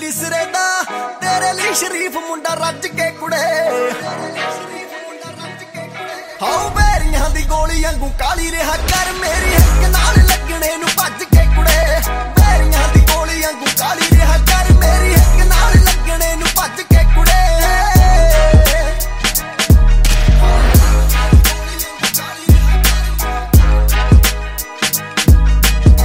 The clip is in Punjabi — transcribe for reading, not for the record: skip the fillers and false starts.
ਲੱਗੀ ਸਿਰੇ ਦਾ ਤੇਰੇ ਲਈ ਸ਼ਰੀਫ ਮੁੰਡਾ ਰੱਜ ਕੇ ਕੁੜੇ ਹਾਉ ਬੇਰੀਆਂ ਦੀ ਗੋਲੀ ਵਾਂਗੂ ਕਾਲੀ ਰਿਹਾ ਕਰ ਮੇਰੀ ਹੱਕ ਨਾਲ ਲੱਗਣੇ ਨੂੰ